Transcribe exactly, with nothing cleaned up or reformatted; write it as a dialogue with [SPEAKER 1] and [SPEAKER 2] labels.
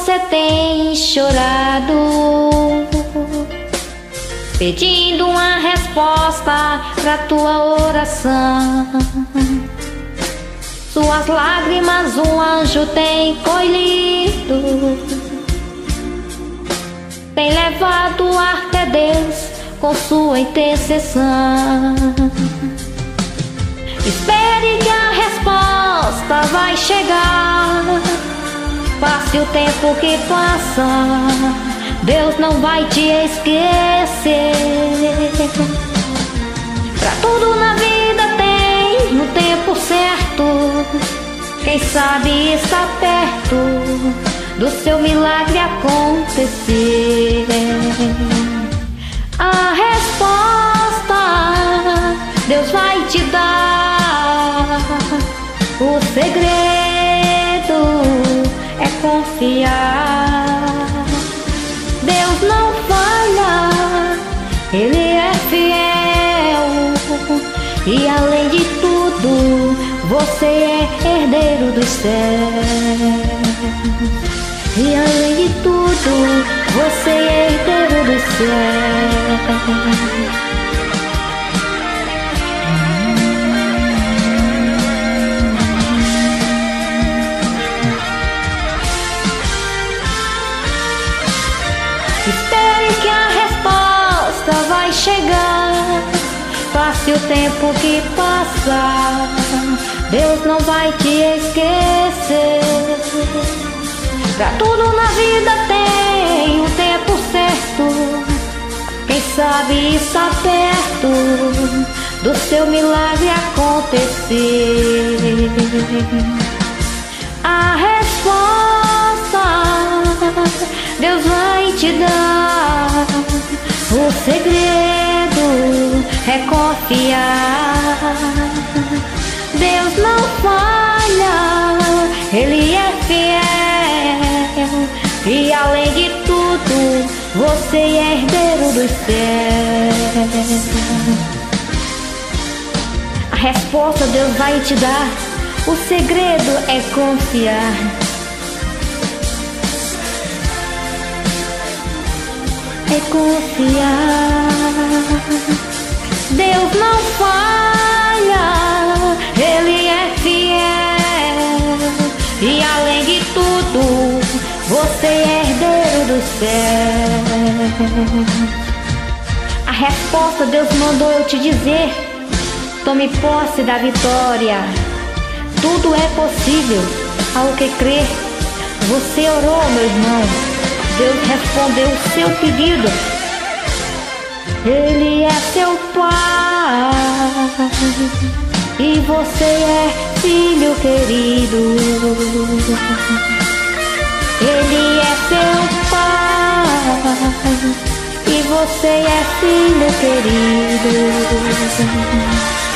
[SPEAKER 1] você tem chorado, pedindo uma resposta pra tua oração. Suas lágrimas um anjo tem colhido, tem levado até Deus com sua intercessão. Espere que a resposta vai chegar. Passe o tempo que passa, Deus não vai te esquecer. Pra tudo na vida tem no tempo certo. Quem sabe está perto do seu milagre acontecer. A resposta Deus vai te dar. O segredo é confiar. Deus não falha, Ele é fiel. E além de tudo, você é herdeiro dos céus. E além de tudo, você é herdeiro dos céus. Espere que a resposta vai chegar. Passe o tempo que passa, Deus não vai te esquecer. Pra tudo na vida tem um tempo certo. Quem sabe está perto do seu milagre acontecer. A resposta Deus vai te dar. O segredo é confiar. Deus não falha, Ele é fiel. E além de tudo, você é herdeiro dos céus. A resposta Deus vai te dar. O segredo é confiar. É confiar. Deus não falha, Ele é fiel. E além de tudo, você é herdeiro do céu. A resposta Deus mandou eu te dizer. Tome posse da vitória. Tudo é possível ao que crer. Você orou, meu irmão. Deus respondeu o seu pedido. Ele é seu pai e você é filho querido. Ele é seu pai e você é filho querido.